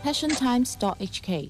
passiontimes.hk。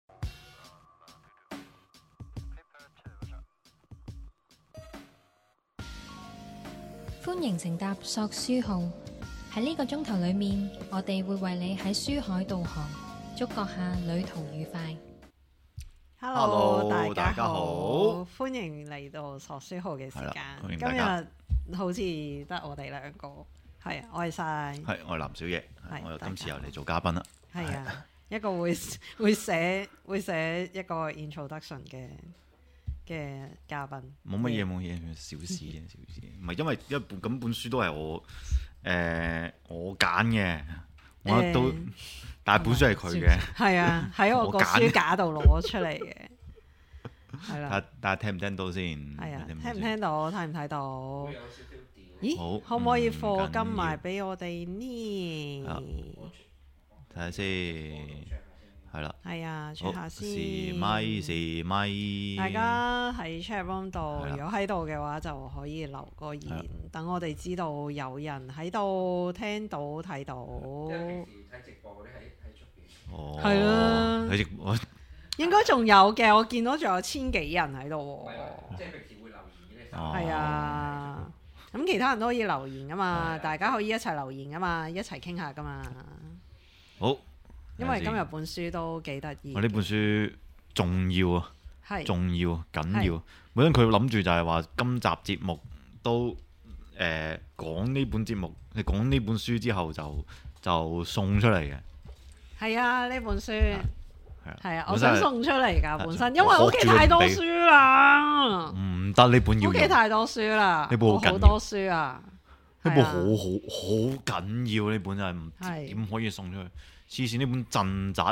歡迎乘搭索書號，喺呢個鐘頭裏面，我哋會為你喺書海導航，觸覺下旅途愉快。 Hello， 大家好， 歡迎嚟到索書號嘅時間。 今今日好似得我哋兩個，係我係晒， 係我係林小姐，我又今次又嚟做嘉賓啦。 係啊，一個會寫一個 introduction 嘅嘉賓。 冇乜嘢，小事啫，小事。唔係因為本書都係我揀嘅，我都，但係本書係佢嘅。 係啊，喺我個書架度攞出嚟嘅。係啦， 大家聽唔聽到先？ 係啊，聽唔聽到？睇唔睇到？咦， 好， 可唔可以課金埋俾我哋呢？ 睇下先，係啦。 係啊，check下先。 試咪。 大家喺 chat room 度，如果喺度嘅話，就可以留個言，等我哋知道有人喺度聽到睇到。 睇直播嗰啲喺出邊。 哦， 係啦， 睇直播應該仲有嘅，我見到仲有千幾人喺度喎。 即係平時會留言嘅。 係啊，咁其他人都可以留言噶嘛，大家可以一齊留言噶嘛，一齊傾下噶嘛。 好， 因為今日本書都幾得意。 我呢本書重要啊，重要緊要。本身佢諗住就係話今集節目都講呢本節目，你講呢本書之後就送出嚟嘅。 係啊，呢本書係啊，我想送出嚟㗎本身，因為屋企太多書啦。唔得，呢本要屋企太多書啦， 呢本好多書啊。 呢本好緊要，呢本真係唔知點可以送出去。黐線，呢本鎮宅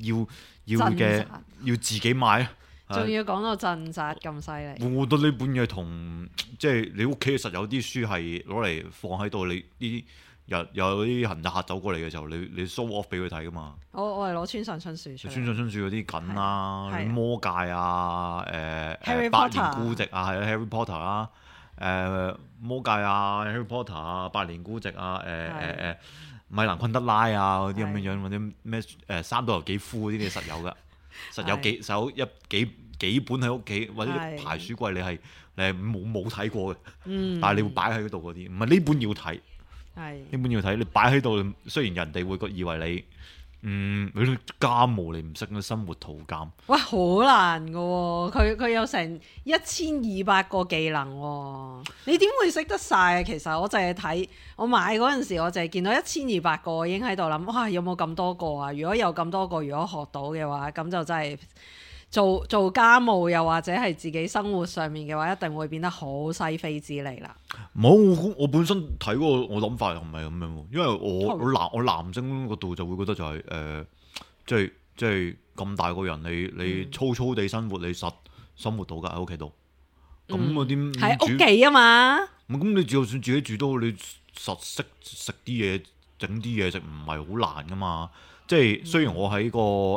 要自己買啊！ 仲要講到鎮宅咁犀利。 我覺得呢本嘢同即係你屋企實有啲書係攞嚟放喺度，你啲有啲行客走過嚟嘅時候，你 show off 俾佢睇噶嘛。 我係攞村上春樹出嚟。 村上春樹嗰啲緊啦，魔戒啊， 百年孤寂啊，係啊 Harry Potter 啊，魔戒啊 Harry Potter 啊，百年孤寂啊，米蘭昆德拉啊嗰啲咁樣樣，或者咩三島由紀夫嗰啲你實有噶，實有幾本喺屋企或者排書櫃，你係冇睇過嘅，但係你會擺喺嗰度嗰啲，唔係呢本要睇，呢本要睇，你擺喺度，雖然人哋會以為你啲家務你唔識，生活圖鑑， 哇好難噶喎，佢有成1200個技能喎，你點會識得晒啊？其實我淨係睇我買嗰陣時，我淨係見到1200個，我已經喺度諗，哇有冇咁多個啊？如果有咁多個，如果學到嘅話，咁就真係做家務又或者係自己生活上面嘅話，一定會變得好西非之利啦。 冇，我本身睇嗰個我諗法又唔係咁樣喎，因為我男生嗰度就會覺得就係即係咁大個人，你粗粗地生活，你實生活到㗎喺屋企度。咁嗰啲喺屋企啊嘛。 咁你就算自己住都好，你實識食啲嘢，整啲嘢食唔係好難㗎嘛。即係雖然我喺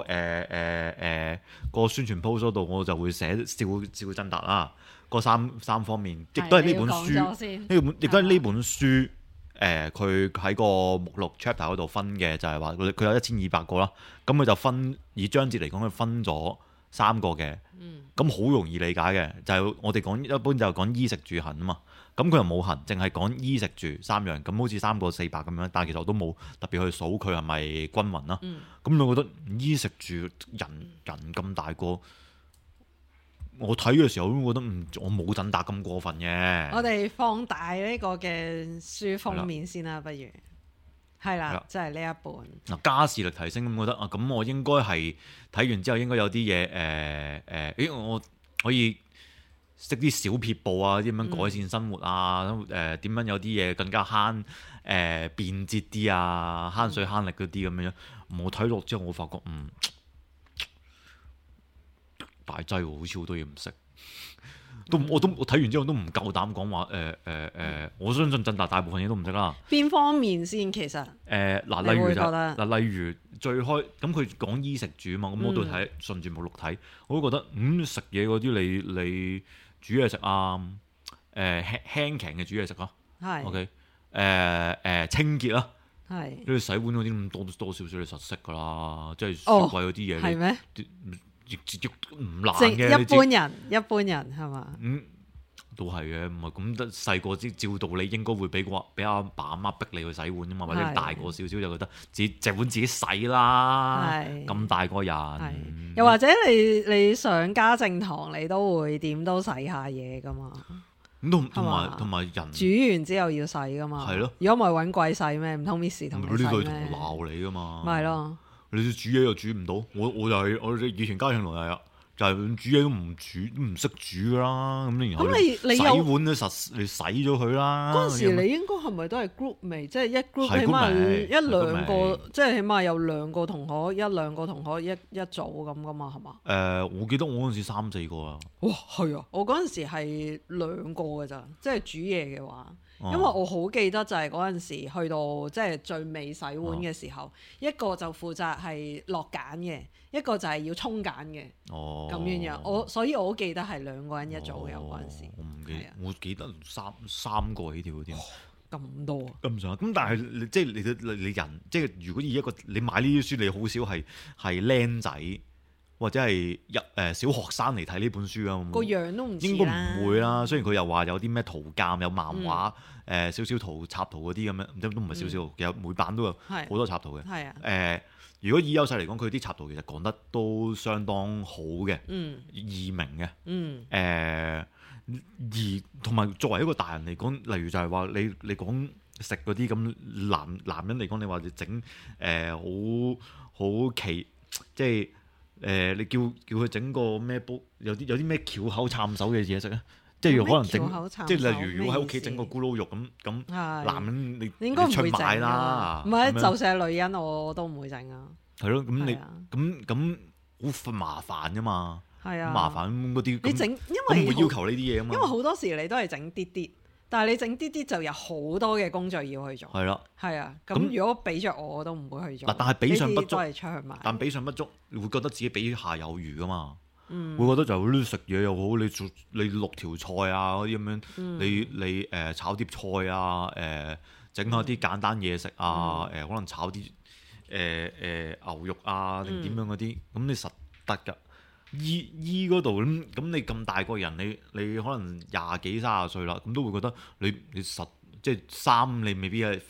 個宣傳 post 嗰度，我就會寫笑振達啦，嗰三方面，亦都係呢本書，亦都係呢本書。佢喺個目錄 chapter 嗰度分嘅就係話佢有1200個啦，咁佢就分以章節嚟講，佢分咗3個嘅，咁好容易理解嘅，就係我哋講一般就講衣食住行啊嘛。咁佢又冇行，淨係講衣食住3樣，咁好似3個400咁樣，但係其實我都冇特別去數佢係咪均勻啦。咁我覺得衣食住人咁大個，我睇嘅時候都覺得我冇振達咁過分嘅。 我哋放大呢個嘅書封面先啦，不如係啦，即係呢一本嗱家事力提升咁，覺得咁我應該係睇完之後應該有啲嘢我可以識啲小撇步啊，點樣改善生活啊？點樣有啲嘢更加便捷啲啊，慳水慳力嗰啲咁樣。我睇落之後，我發覺大劑喎，好似好多嘢唔識。我睇完之後都唔夠膽講話我相信振達大部分嘢都唔識啦。 邊方面先其實？ 例如最開咁佢講衣食住啊嘛，咁我都睇順住目錄睇，我都覺得食嘢嗰啲你煮嘢食啊，輕嘅煮嘢食咯，OK，清潔啦， 係你洗碗嗰啲咁多少少你實識㗎啦，即係雪哦櫃嗰啲嘢係咩？ 亦唔難正嘅。 一般人係嘛？ 都係嘅，唔係咁得細個先照道理應該會俾阿爸阿媽逼你去洗碗啫嘛，或者係大個少少就覺得隻碗自己洗啦， 係咁大個係人， 又或者你上家政堂，你都會點都洗下嘢噶嘛？ 咁同係嘛同埋人煮完之後要洗噶嘛？ 係咯， 如果唔係揾鬼洗咩？唔通 Miss 同你洗呢類同咩？ 鬧你噶嘛， 咪係咯， 你煮嘢又煮唔到，我就係我以前家庭嚟係啊。就係煮嘢都唔識煮噶啦，咁然後咁你洗有碗都實你洗咗佢啦。 嗰陣時你應該係咪都係 group 味？即係一 group 係起碼 group 味一兩係 group 個味， 即係起碼有兩個同學，一兩個同學一組咁噶嘛？係嘛？ 我記得我嗰陣時3、4個啊。 哇，係啊！我嗰陣時係2個㗎咋，即係煮嘢嘅話。 哦因為我好記得就係嗰陣時去到即係最尾洗碗嘅時候，一個就負責係落鹼嘅，一個就係要沖鹼嘅， 哦， 咁樣樣。所以我好記得係2個人一組嘅嗰陣時。 我唔記係啊， 我記得三個起跳嗰啲。 咁多啊！ 咁上下，咁但係即係你人，即係如果以一個你買呢啲書，你好少係僆仔或者係小學生嚟睇呢本書啊。 個樣都唔似應該啦唔會啦。雖然佢又話有啲咩圖鑑、有漫畫、少少插圖嗰啲咁樣，都唔係少少，其實每版都有好多插圖嘅。 係啊， 如果以優勢嚟講，佢啲插圖其實講得都相當好嘅，易明嘅。而同埋作為一個大人嚟講，例如就係話你講食嗰啲咁男人嚟講，你話你整好奇，即係你叫佢整個咩煲，有啲咩翹口撐手嘅嘢食啊？即係可能整，即係例如如果喺屋企整個咕嚕肉咁，男人你應該唔會出賣整啦， 唔係， 咁樣就算係女人，我都唔會整啊。 係咯，咁你係啊咁好麻煩噶嘛， 係啊， 麻煩嗰啲， 你整，因咁為唔會要求呢啲嘢啊嘛， 因為好多時你都係整啲啲，但係你整啲啲就有好多嘅工序要去做。 係啦。 係啊， 咁咁如果俾着我都唔會去做。 嗱，但係比上不足呢啲都係出去買。 但比上不足，會覺得自己比下有餘噶嘛。會覺得就係食嘢又好，你6條菜啊嗰啲咁樣，你炒碟菜啊，整下啲簡單嘢食啊，可能炒啲牛肉啊定點樣嗰啲，咁你實得㗎。醫嗰度咁你咁大個人，你可能20幾30歲啦，咁都會覺得你實即係衫你未必係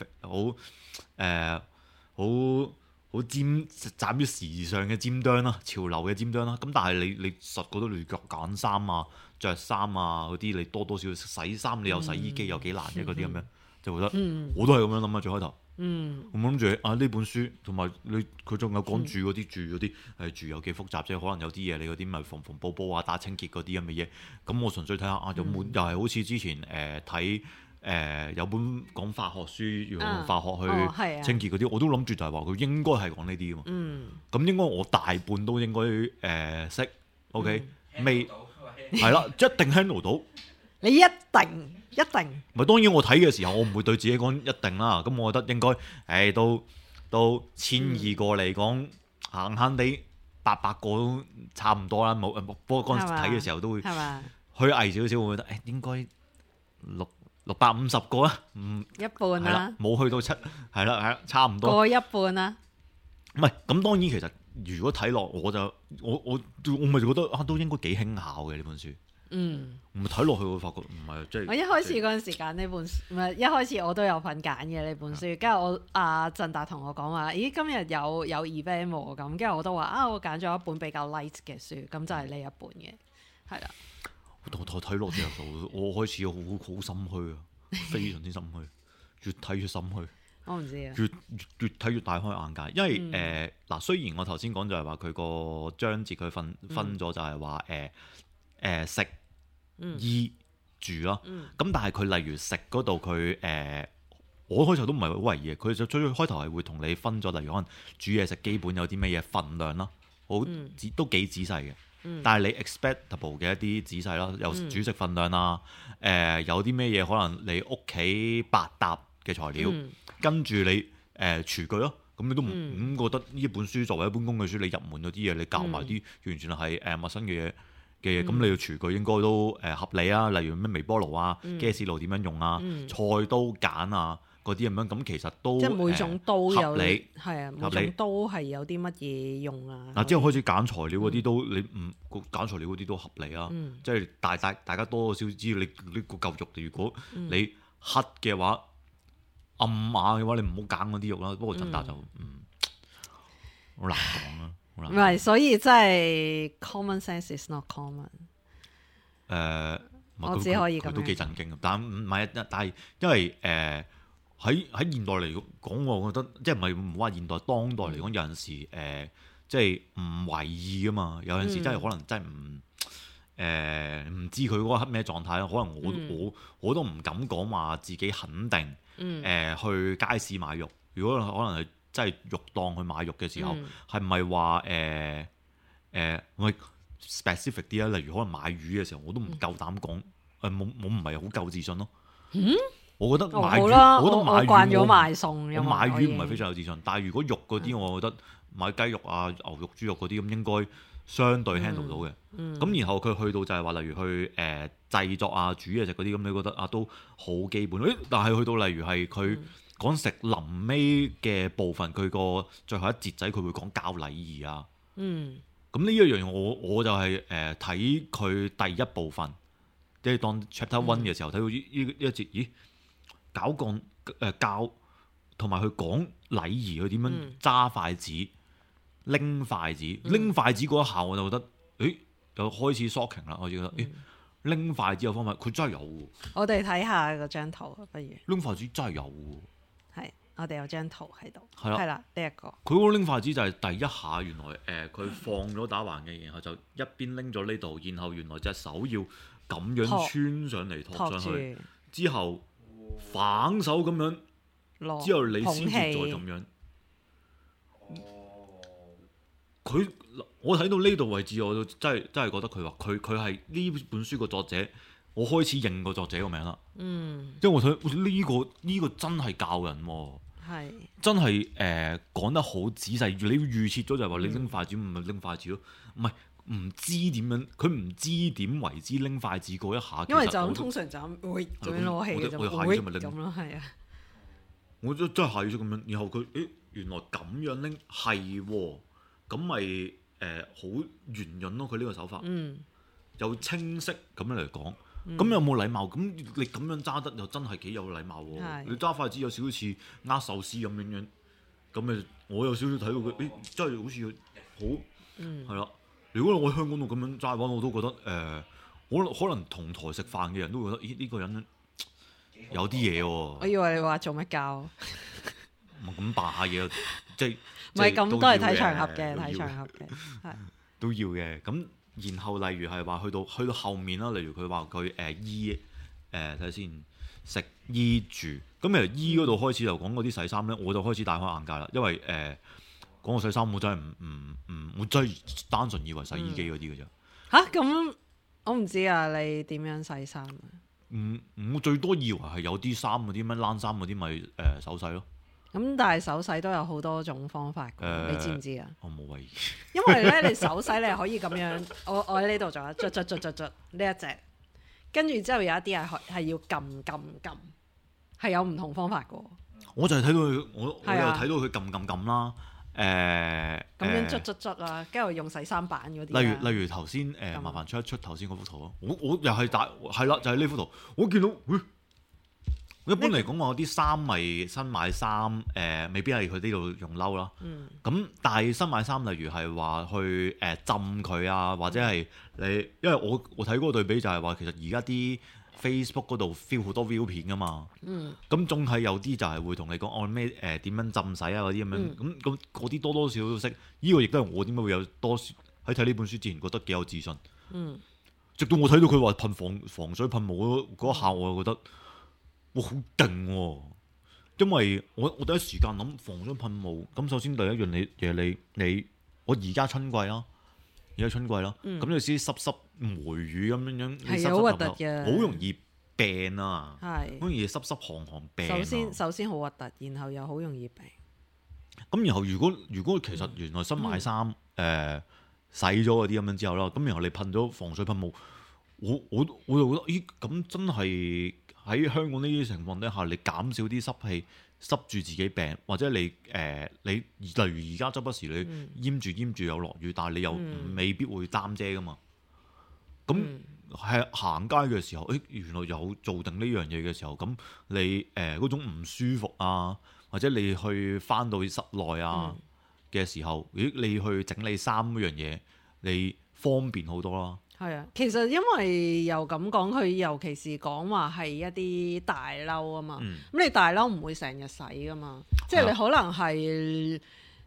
好站於時尚嘅尖端啦，潮流嘅尖端啦。咁但係你實覺得你揀衫啊、着衫啊嗰啲，你多少洗衫，你有洗衣機有幾難嘅嗰啲咁樣，就覺得我都係咁樣諗啊。最開頭，我諗住呢本書同埋佢仲有講住嗰啲住有幾複雜，即係可能有啲嘢你嗰啲咪縫補補啊、打清潔嗰啲咁嘅嘢。咁我純粹睇下有冇又係好似之前睇。有本講化學書，要用化學去清潔嗰啲，我都諗住就係話佢應該係講呢啲㗎嘛。咁應該我大半都應該識，OK，未係啦，一定 handle 到。 你一定。 咪當然我睇嘅時候，我唔會對自己講一定啦。咁我覺得應該，到1200個嚟講，閒閒地800個都差唔多啦。冇不過嗰陣時睇嘅時候都會虛偽少少，會覺得應該650個啊， 一半啦， 冇去到7，係啦，差唔多過一半啦。 唔係咁，當然其實如果睇落，我咪覺得都應該幾輕巧嘅呢本書。唔係睇落去會發覺唔係即係。 我一開始嗰陣時揀呢本書，唔係一開始我都有份揀嘅呢本書。跟住我阿振達同我講話，咦今日有 event 喎咁，跟住我都話我揀咗一本比較 light 嘅書，咁就係呢一本嘅，係啦。 我睇落之後，我開始好心虛啊，非常之心虛，越睇越心虛。 我唔知啊。 越睇越大開眼界，因為嗱，雖然我頭先講就係話佢個章節佢分咗就係話食衣住咯，咁但係佢例如食嗰度佢我開頭都唔係好為意嘅，佢就最開頭係會同你分咗，例如可能煮嘢食基本有啲咩嘢份量啦，都幾仔細嘅。但係你 expectable 嘅一啲仔細啦，有煮食份量啦，有啲咩嘢可能你屋企百搭嘅材料，跟住你廚具咯，咁你都唔覺得呢本書作為一本工具書，你入門嗰啲嘢，你教埋啲完全係陌生嘅嘢，咁你嘅廚具應該都合理啊，例如咩微波爐啊、gas 爐點樣用啊、菜刀揀啊嗰嗰啲咁樣，咁其實都即係每種刀有合理係啊，每合理種刀係有啲乜嘢用啊？ 嗱，之後開始揀材料嗰啲都你唔揀材料嗰啲都合理啊， 嗯即係大家多少知道你個嚿肉，如果嗯你黑嘅話暗啞嘅話，你唔好揀嗰啲肉啦。不過陣達就好難講啊，好難講。 唔係，所以真係 common sense is not common。我只可以咁樣佢都幾震驚，但唔係，但係因為喺現代嚟講，我覺得即係唔好話現代，當代嚟講，有陣時即係唔為意噶嘛。有陣時真係可能真係唔知佢嗰個咩狀態，可能我都唔敢講話自己肯定去街市買肉。如果可能係真係肉檔去買肉嘅時候，係唔係話我 specific 啲啊？例如可能買魚嘅時候，我都唔夠膽講，我唔係好夠自信咯。我覺得買魚，我慣咗買餸， 我買魚唔係非常有自信。但係如果肉嗰啲，我覺得買雞肉啊、牛肉、豬肉嗰啲咁，應該相對 handle 到嘅。咁然後佢去到就係話，例如去製作啊、煮嘢食嗰啲，咁你覺得啊都好基本。但係去到例如係佢講食臨尾嘅部分，佢個最後一節仔，佢會講教禮儀啊。咁呢一樣我就係睇佢第一部分，即係當 chapter one 嘅時候睇到呢一節，咦，教同埋佢講禮儀，佢點樣揸筷子、拎筷子、拎筷子嗰一下，我就覺得，誒，又開始 shocking 啦，我就覺得，誒，拎筷子嘅方法，佢真係有喎。 我哋睇下嗰張圖，不如拎筷子真係有喎。 係，我哋有張圖喺度， 係啦， 係啦，呢一個佢嗰個拎筷子就係第一下，原來佢放咗打橫嘅，然後就一邊拎咗呢度，然後原來隻手要咁樣穿上嚟托上去，之後反手咁樣，之後你先至再咁樣。我睇到呢度位置，我就真係覺得佢話佢係呢本書個作者，我開始認個作者個名啦。因為我睇呢個真係教人喎。 係真係講得好仔細，你預設咗就係話你拎筷子唔係拎筷子咯，唔知點樣，佢唔知點為之拎筷子嗰一下。 因為就通常就會咁樣攞起嘅啫，會咁咯，係啊。 我真係下意識咁樣，然後佢原來咁樣拎係喎，咁咪好圓潤咯。佢呢個手法，又清晰咁樣嚟講。咁有冇禮貌？咁你咁樣揸得又真係幾有禮貌喎！你揸筷子有少少似握壽司咁樣，咁咪我有少少睇到佢，真係好似好係啦。如果我喺香港度咁樣揸嘅話，我都覺得可能同台食飯嘅人都會覺得，呢個人有啲嘢喎。 我以為你話做乜教？ 咁扮下嘢，即係唔係咁都係睇場合嘅，睇場合嘅係都要嘅。咁然後例如係話去到後面啦，例如佢話佢醫睇下先食醫住，咁由醫嗰度開始就講嗰啲洗衫咧，我就開始大開眼界啦。因為講個洗衫我真係我真係單純以為洗衣機嗰啲嘅啫。 嚇咁我唔知啊，你點樣洗衫啊？ 我最多以為係有啲衫嗰啲咩冷衫嗰啲咪手洗咯。 咁但係手洗都有好多種方法嘅，你知唔知啊？ 我冇為意。 因為咧，你手洗你係可以咁樣，我喺呢度做啊，捽呢一隻，跟住之後有一啲係要撳，係有唔同方法嘅。 我就係睇到佢，我又睇到佢撳啦， 咁樣捽啦，跟住用洗衫板嗰啲。 例如頭先麻煩出一出頭先嗰幅圖啊，我又係係啦，就係呢幅圖，我見到一般嚟講，我啲衫咪新買衫，未必係佢呢度用褸啦。咁但係新買衫，例如係話去浸佢啊，或者係你，因為我睇嗰個對比就係話，其實而家啲 Facebook 嗰度 feel 好多 view 片噶嘛。咁仲係有啲就係會同你講按咩點樣浸洗啊嗰啲咁樣。咁嗰啲多多少少識，呢個亦都係我點解會有多喺睇呢本書之前覺得幾有自信。直到我睇到佢話噴防水噴霧嗰一下，我就覺得。哇，好勁喎！因為我第一時間諗防水噴霧，咁首先第一樣你我而家春季啦，咁你試濕梅雨咁樣， 係好核突嘅， 好容易病啊，好容易濕寒病啊。 首先好核突，然後又好容易病。 咁然後如果其實原來新買衫洗咗嗰啲咁樣之後啦，咁然後你噴咗防水噴霧。 我就覺得，咦咁真係喺香港呢啲情況底下，你減少啲濕氣，濕住自己病，或者你例如而家周不時你淹住有落雨，但係你又未必會擔遮噶嘛。咁係行街嘅時候，原來有做定呢樣嘢嘅時候，咁你嗰種唔舒服啊，或者你去翻到室內啊嘅時候，你去整理衫嗰樣嘢，你方便好多啦。 係啊，其實因為又咁講，佢尤其是講話係一啲大褸啊嘛，咁你大褸唔會成日洗噶嘛，即係你可能係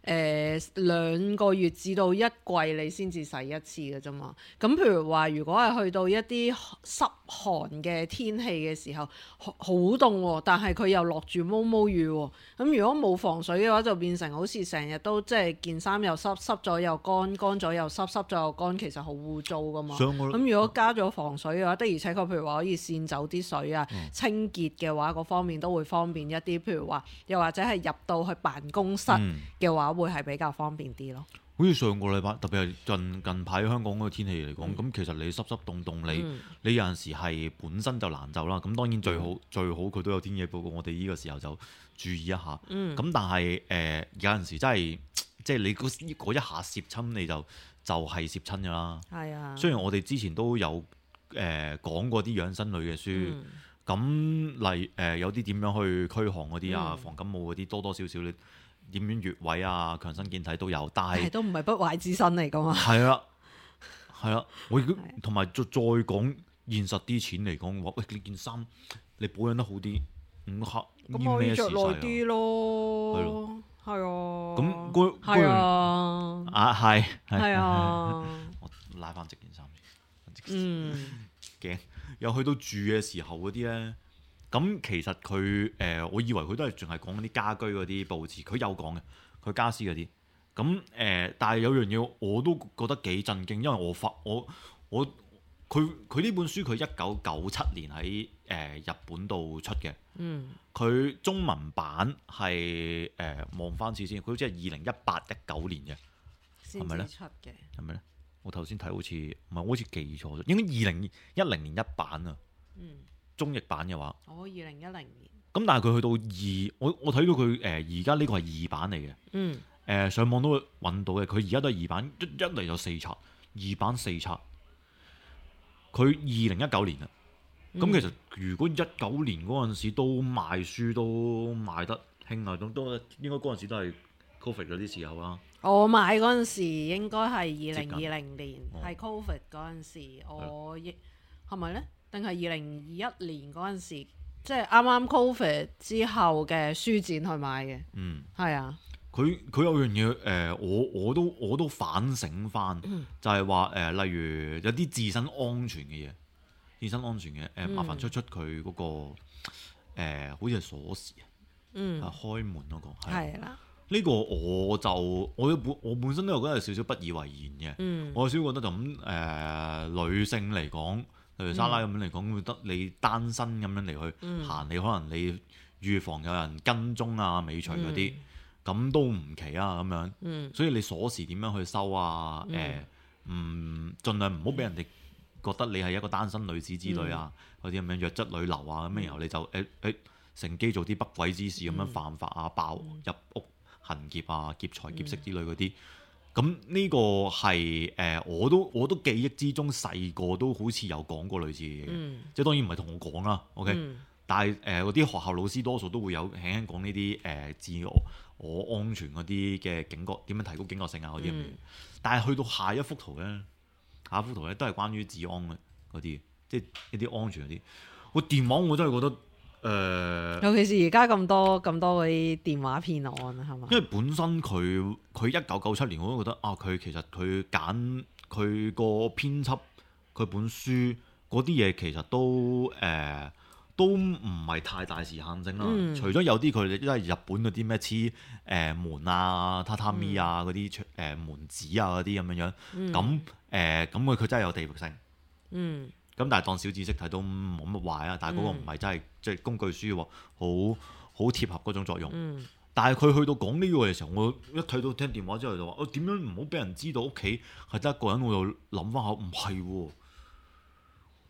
2個月至到1季你先至洗一次嘅啫嘛。咁譬如話，如果係去到一啲濕寒嘅天氣嘅時候，好凍喎，但係佢又落住毛毛雨喎。咁如果冇防水嘅話，就變成好似成日都即係件衫又濕，濕咗又乾，乾咗又濕，濕咗又乾，其實好污糟噶嘛。咁如果加咗防水嘅話，的而且確譬如話可以濺走啲水啊，清潔嘅話，嗰方面都會方便一啲。譬如話，又或者係入到去辦公室嘅話，會係比較方便啲咯。 好似上個禮拜，特別係近排香港嗰個天氣嚟講，咁其實你濕濕凍凍，你有陣時係本身就難受啦。咁當然最好佢都有天氣報告，我哋呢個時候就注意一下。咁但係有陣時真係即係你嗰一下攝親你就係攝親㗎啦。係啊。雖然我哋之前都有講過啲養生類嘅書，咁有啲點樣去驅寒嗰啲啊，防感冒嗰啲多多少少你。點樣穴位啊，強身健體都有，但係都唔係不壞之身嚟噶嘛。 係啦，我同埋再講現實啲錢嚟講話，喂呢件衫你保養得好啲，5克咁可以着耐啲咯。係啊，咁係啊，係啊，我拉翻直件衫先。驚又去到住嘅時候嗰啲咧。咁其實佢我以為佢都係淨係講啲家居嗰啲佈置，佢有講嘅，佢家私嗰啲。咁但係有樣嘢我都覺得幾震驚，因為佢呢本書佢1997年喺日本度出嘅。佢中文版係望翻次先，佢好似係2018-19年嘅，係咪咧？ 出嘅係咪咧？我頭先睇好似唔係，我好似記錯咗，應該2010年一版啊。中譯版嘅話 ，2010年。 咁但係佢去到我睇到佢而家呢個係2版嚟嘅。上網都會揾到嘅。佢而家都係2版，一嚟就4冊，2版4冊。佢2019年啦。咁其實如果19年嗰陣時都賣書都賣得興啊，都應該嗰陣時都係 Covid 嗰啲時候啦。 我買嗰陣時應該係2020年，係 Covid 嗰陣時，我亦係咪咧？定係2021年嗰陣時，即係啱啱 Covid 之後嘅書展去買嘅。係啊。佢有樣嘢我都反省翻，就係話例如有啲自身安全嘅嘢，麻煩出佢嗰個好似係鎖匙開門嗰個係啦。呢個我本身都有覺得有少少不以為然嘅。我有少少覺得就咁女性嚟講。例如莎拉咁樣嚟講，會得你單身咁樣嚟去行，你可能你預防有人跟蹤啊、尾隨嗰啲，咁都唔奇啊咁樣。所以你鎖匙點樣去收啊？盡量唔好俾人哋覺得你係一個單身女子之類啊，嗰啲咁樣弱質女流啊，咁然後你就乘機做啲不軌之事咁樣犯法啊、爆入屋行劫啊、劫財劫色之類嗰啲。咁呢個係我都記憶之中細個都好似有講過類似嘅嘢，即係當然唔係同我講啦，OK？但係嗰啲學校老師多數都會有輕輕講呢啲自我安全嗰啲嘅警覺，點樣提高警覺性啊嗰啲咁嘅。但係去到下一幅圖咧都係關於治安嘅嗰啲，即係一啲安全嗰啲。我電話我真係覺得。 尤其是而家咁多嗰啲電話騙案啊，係嘛？ 因為本身佢1997年我都覺得佢其實佢揀佢個編輯佢本書嗰啲嘢其實都唔係太大時限性啦。除咗有啲佢哋都係日本嗰啲咩黐門啊、榻榻米啊嗰啲門紙啊嗰啲咁樣咁佢真係有地域性。咁但係當小知識睇都冇乜壞啊，但係嗰個唔係真係即係工具書喎，好貼合嗰種作用。但係佢去到講呢個嘅時候，我一睇到聽電話之後就話：點樣唔好俾人知道屋企係得一個人？我又諗翻下，唔係喎，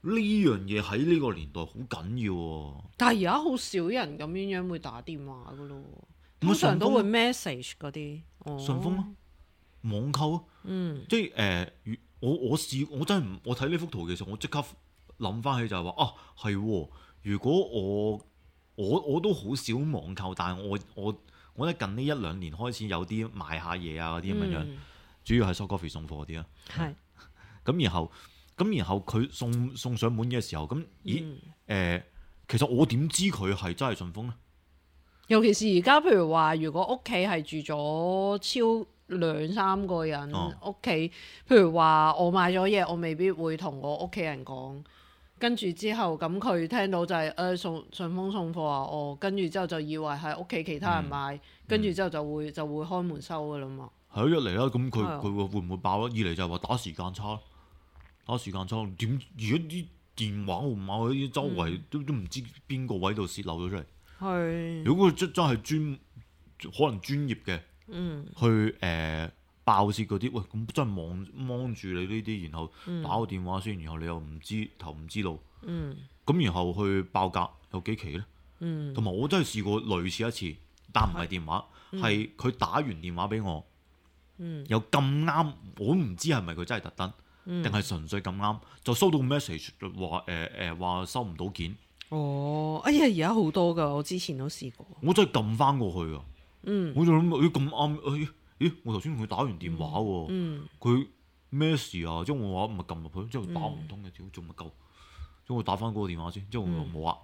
呢樣嘢喺呢個年代好緊要喎。 但係而家好少人咁樣會打電話噶咯， 咁通常都會順 message 嗰啲。 順豐咯，網購咯，即係我真係唔，我睇呢幅圖嘅時候，我即刻諗翻起就係話啊，係喎，如果我都好少網購，但係我覺得近呢1-2年開始有啲買下嘢啊嗰啲咁樣，主要係收 coffee 送貨嗰啲啦。 係。 咁然後佢送上門嘅時候，咁其實我點知佢係真係順豐咧？ 尤其是而家，譬如話，如果屋企係住咗超2-3個人，屋企譬如話我買咗嘢，我未必會同我屋企人講，跟住之後咁佢聽到就係順豐送貨啊，跟住之後就以為係屋企其他人買，跟住之後就會開門收噶啦嘛。 係咯，一嚟啦，咁佢會唔會爆咧？二嚟就係話打時間差。點？而家啲電話號碼嗰啲周圍都唔知邊個位度泄漏咗出嚟。係。如果佢真係可能專業嘅，去爆竊嗰啲，喂咁真係望住你呢啲，然後打個電話先，然後你又唔知頭唔知路，咁然後去爆格有幾期咧？同埋我真係試過類似一次，但唔係電話，係佢打完電話俾我，又咁啱，我都唔知係咪佢真係特登。定係純粹咁啱就收到 message 話收唔到件。 哎呀，而家好多噶，我之前都試過。 我真係撳翻過去啊！我就諗咁啱，我頭先同佢打完電話喎，佢咩事啊？即係我話咪撳入去，之後打唔通嘅，屌仲咪夠，之後我打翻嗰個電話先，之後我話冇啊，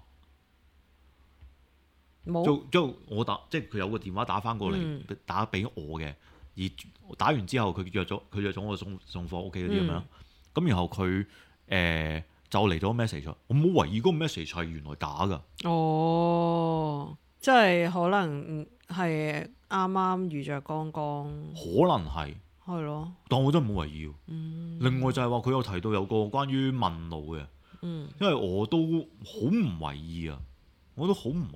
冇。之後我即係佢有個電話打翻過嚟，打俾我嘅。而打完之後，佢約咗我送貨屋企嗰啲咁樣，咁然後佢就嚟咗 message，我冇懷疑嗰個 message 係原來假㗎。 即係可能係啱啱遇着剛剛， 可能係咯。 但我真係冇懷疑。另外就係話佢有提到有個關於問路嘅，因為我都好唔懷疑啊，就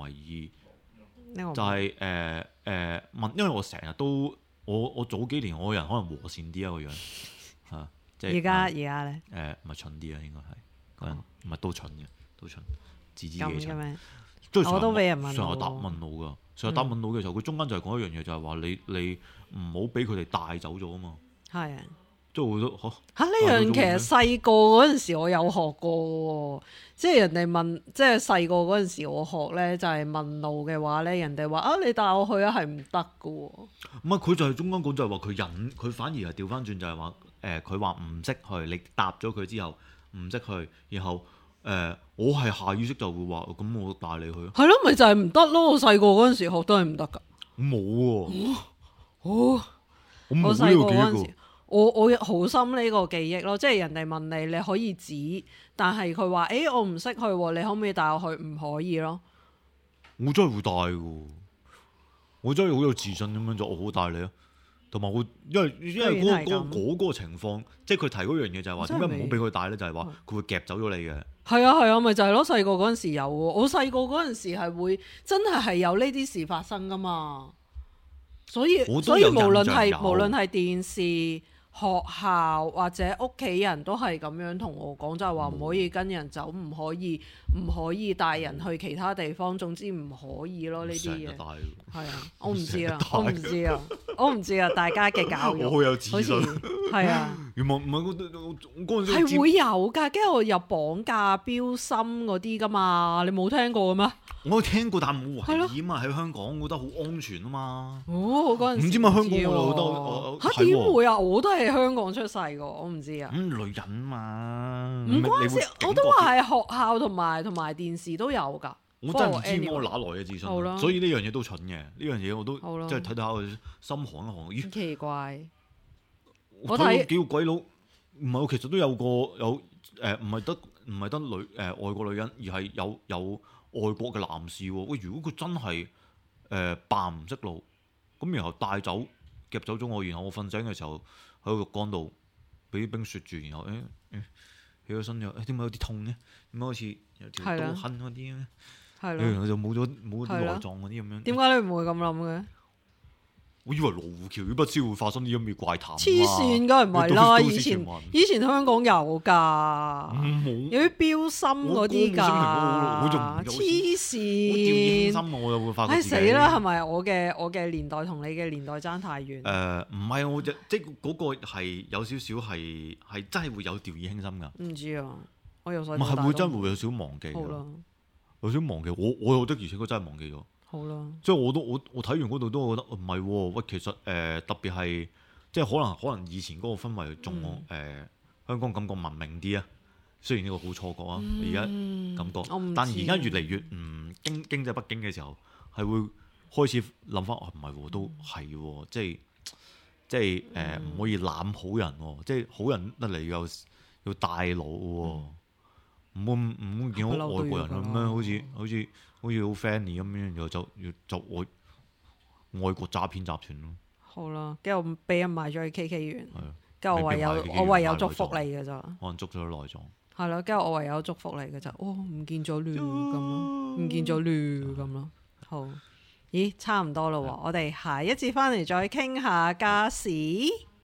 係問，因為我成日都。我早幾年我個人可能和善啲個樣嚇，即係而家咧唔係蠢啲啊，應該係個人唔係都蠢嘅，都蠢，自知己蠢。我都俾人問路，上日答問路㗎，上日答問路嘅時候，佢中間就係講一樣嘢，就係話你唔好俾佢哋帶走咗啊嘛。係啊。即係我覺得嚇呢樣其實細個嗰陣時我有學過喎，即係人哋問，即係細個嗰陣時我學咧就係問路嘅話咧，人哋話啊你帶我去啊係唔得㗎喎。唔係佢就係中間講就係話佢反而係調翻轉就係話佢話唔識去，你答咗佢之後唔識去，然後我係下意識就會話咁我帶你去。係咯，咪就係唔得咯！我細個嗰陣時學都係唔得㗎。冇喎。我細個嗰陣時。我好深呢個記憶咯，即係人哋問你，你可以指，但係佢話我唔識去喎，你可唔可以帶我去？唔可以咯。我真係會帶㗎，我真係好有自信咁樣就我好帶你啊。同埋我因為嗰個情況，即係佢提嗰樣嘢就係話點解唔好俾佢帶咧？就係話佢會夾走咗你嘅。係啊，咪就係咯。細個嗰陣時有喎，我細個嗰陣時係會真係有呢啲事發生㗎嘛。所以無論係電視。學校或者屋企人都係咁樣同我講，就係話唔可以跟人走，唔可以帶人去其他地方，總之唔可以咯呢啲嘢。係啊，我唔知啊，大家嘅教育。我好有自信。係啊。原來唔係我嗰陣時係會有㗎，跟住我有綁架標心嗰啲㗎嘛，你冇聽過嘅咩？我聽過，但冇懷疑啊嘛。喺香港，我覺得好安全啊嘛。我嗰陣時唔知咪香港我覺得點會啊？我都係香港出世㗎，我唔知啊。女人嘛，唔關事。我都話係學校同埋電視都有㗎。我真係唔知我哪來嘅自信，所以呢樣嘢都蠢嘅。呢樣嘢我都即係睇到下心寒一寒。咦？奇怪。我睇幾個鬼佬，唔係我其實都有個唔係得外國女人，而係有外國嘅男士喎。喂，如果佢真係扮唔識路，咁然後帶走夾走咗我，然後我瞓醒嘅時候喺個浴缸度俾啲冰雪住，然後起咗身又點解有啲痛嘅？點解好似有條刀痕嗰啲咧？係咯，就冇啲內臟嗰啲咁樣。點解你唔會咁諗嘅？ 我以為羅湖橋不知會發生啲咁嘅怪談。 黐線，梗係唔係啦！ 都市以前傳聞以前香港有㗎， 冇有啲標心嗰啲㗎， 我仲唔黐我掉以輕線。 心，我又會發覺唉自己死啦！係咪我嘅年代同你嘅年代爭太遠？ 唔係我即係嗰個係有少少係真係會有掉以輕心㗎。 唔知啊，我由細唔到大都係會真係會有少少忘記㗎。 好啦， 有少少忘記，我有的而且確真係忘記咗。 好啦， 即係我睇完嗰度都覺得唔係喎，喂，其實特別係即係可能以前嗰個氛圍仲香港感覺文明啲啊。雖然呢個好錯覺啊，而家感覺，但而家越嚟越唔經濟不景嘅時候，係會開始諗翻，唔係喎，都係喎，即係唔可以攬好人喎，即係好人得嚟要大佬喎，唔好見到外國人咁樣，好似好 friendly 咁樣，然後就外國詐騙集團咯。 好啦，跟住我俾人賣咗去 KK 園， 係啊， 跟住我唯有祝福你嘅咋。 可能捉咗內臟。 係啦，跟住我唯有祝福你嘅咋。哦，唔見咗亂咁咯，唔見咗亂咁咯。好，咦，差唔多啦喎，我哋下一節翻嚟再傾下家事。